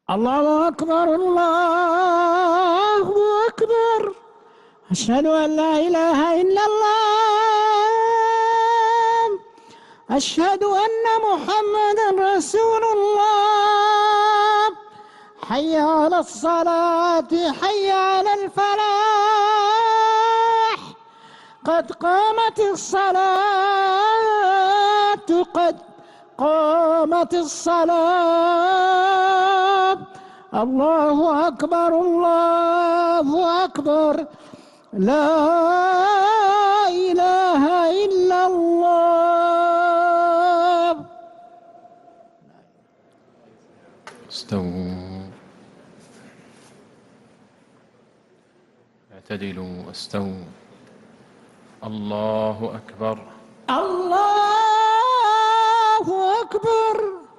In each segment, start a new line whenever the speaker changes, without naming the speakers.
الله أكبر الله أكبر. أشهد أن لا إله إلا الله. أشهد أن محمدا رسول الله. حي على الصلاة حي على الفلاح. قد قامت الصلاة قد قامت الصلاة. الله أكبر الله أكبر. لا إله إلا الله.
استووا اعتدلوا استووا. الله أكبر
الله أكبر.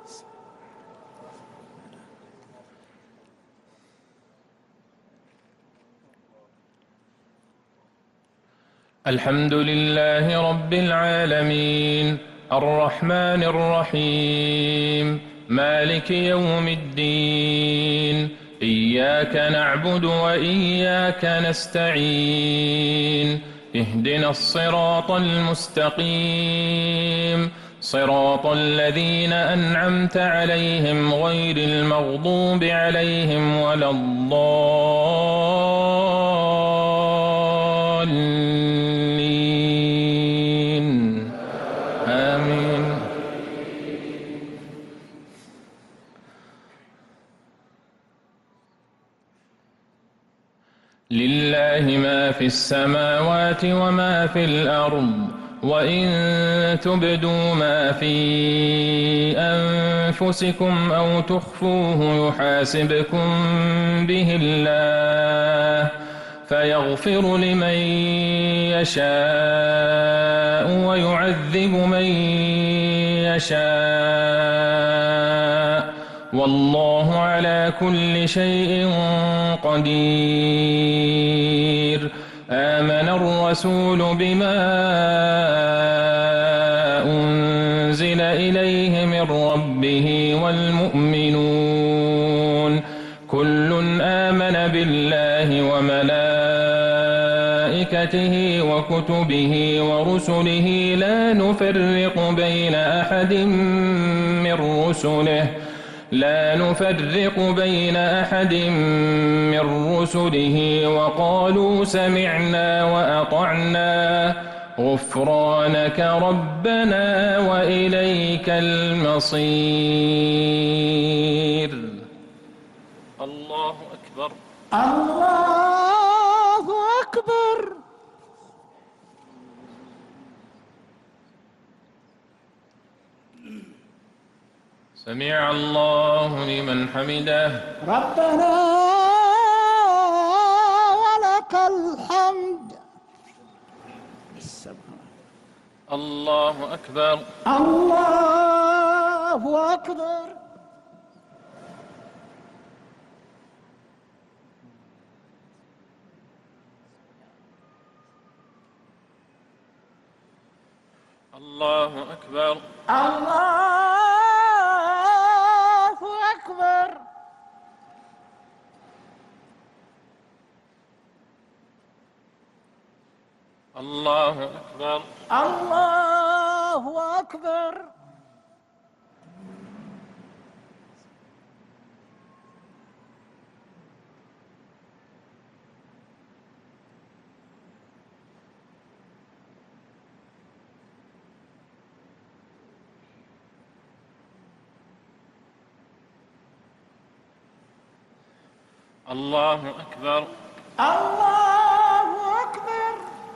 الحمد لله رب العالمين الرحمن الرحيم مالك يوم الدين. إياك نعبد وإياك نستعين. اهدنا الصراط المستقيم صراط الذين أنعمت عليهم غير المغضوب عليهم ولا الضالين. آمين. لله ما في السماوات وما في الأرض وإن تبدوا ما في أنفسكم أو تخفوه يحاسبكم به الله فيغفر لمن يشاء ويعذب من يشاء والله على كل شيء قدير. آمن الرسول بما أنزل إليه من ربه والمؤمنون كل آمن بالله وملائكته وكتبه ورسله لا نفرق بين أحد من رسله وقالوا سمعنا وأطعنا غفرانك ربنا وإليك المصير. الله أكبر
الله أكبر.
سمع الله لمن حمده.
ربنا ولك الحمد.
الله أكبر
الله أكبر.
الله أكبر
الله أكبر.
الله أكبر
الله أكبر.
الله أكبر
الله أكبر.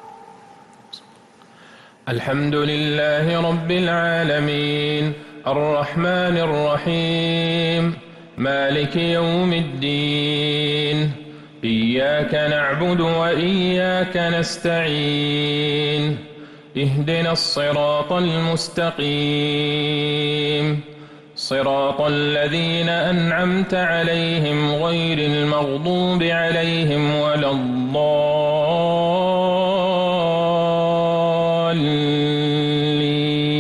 الحمد لله رب العالمين الرحمن الرحيم مالك يوم الدين. إياك نعبد وإياك نستعين. اهدنا الصراط المستقيم صراط الذين أنعمت عليهم غير المغضوب عليهم ولا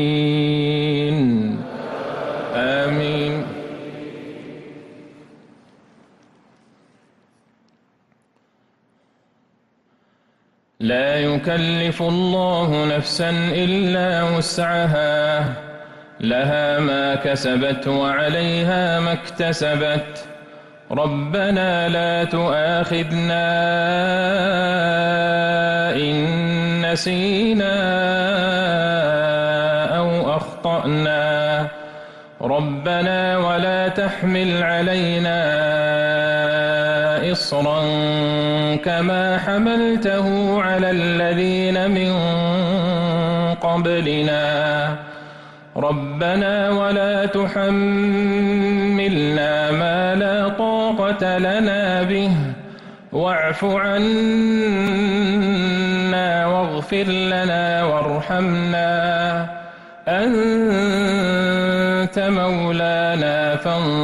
الضالين. آمين. لا يكلف الله نفسا إلا وسعها لها ما كسبت وعليها ما اكتسبت ربنا لا تؤاخذنا إن نسينا أو أخطأنا ربنا ولا تحمل علينا إصرا كما حملته على الذين من قبلنا ربنا ولا تحملنا ما لا طاقة لنا به واعف عنا واغفر لنا وارحمنا أنت مولانا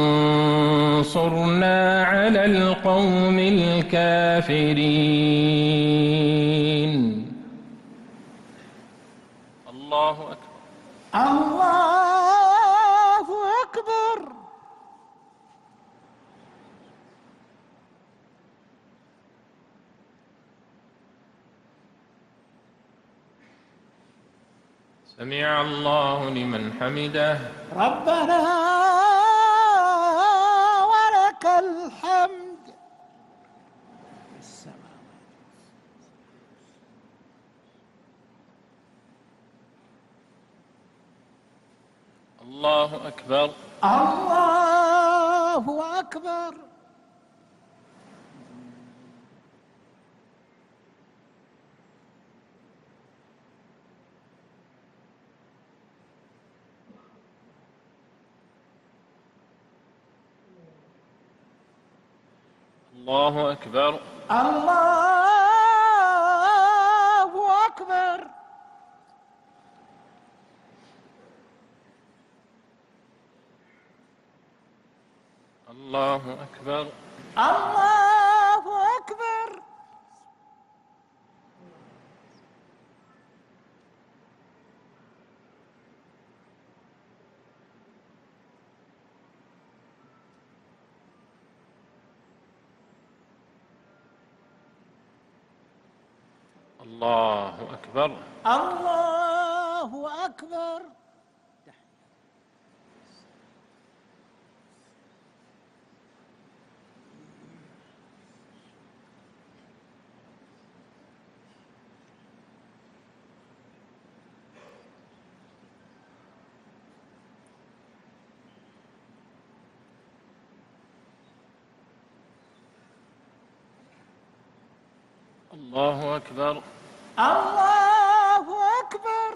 فانصرنا على القوم الكافرين. الله أكبر.
الله أكبر.
سمع الله لمن حمده.
ربنا ولك الحمد.
الله أكبر.
الله أكبر.
الله أكبر.
الله أكبر.
الله أكبر.
الله أكبر.
الله أكبر.
الله أكبر.
الله أكبر.
الله أكبر.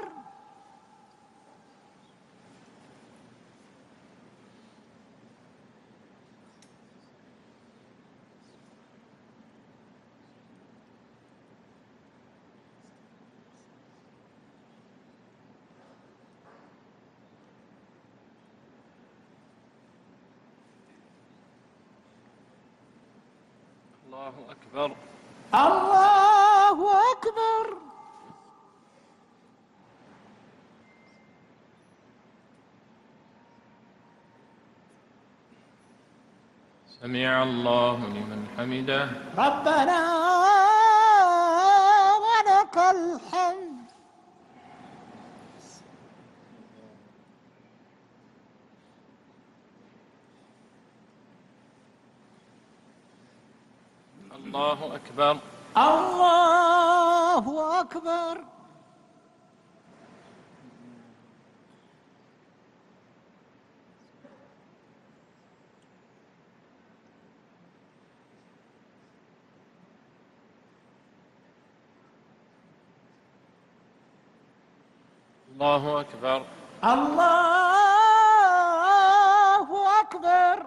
الله أكبر.
الله أكبر.
سمع الله لمن حمده.
ربنا ولك الحمد.
الله أكبر.
الله أكبر.
الله أكبر.
الله أكبر.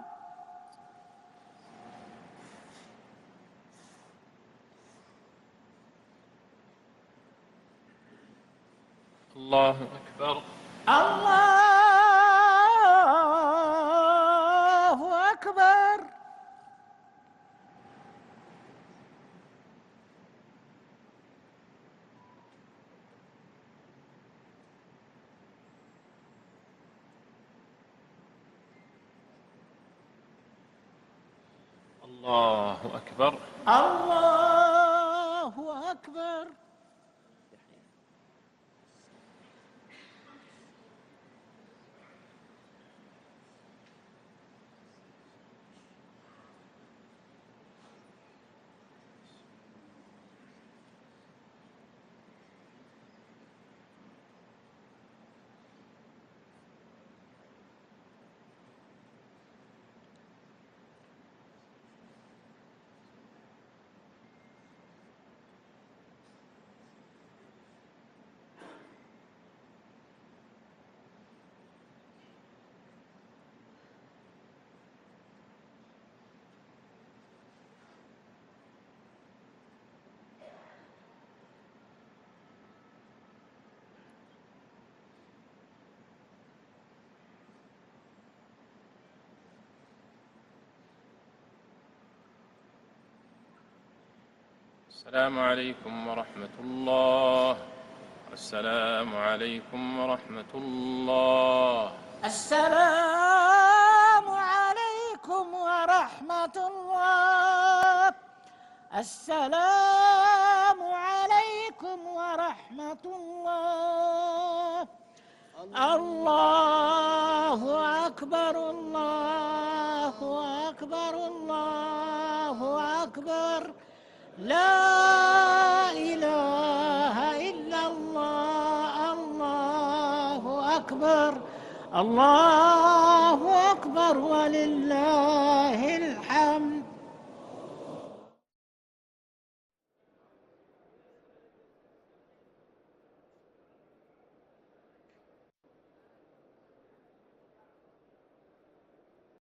الله أكبر.
الله أكبر.
الله أكبر.
الله أكبر.
السلام عليكم ورحمة الله. السلام عليكم ورحمة الله.
السلام عليكم ورحمة الله. السلام عليكم ورحمة الله. الله أكبر الله أكبر الله أكبر. لا إله إلا الله. الله أكبر الله أكبر ولله الحمد.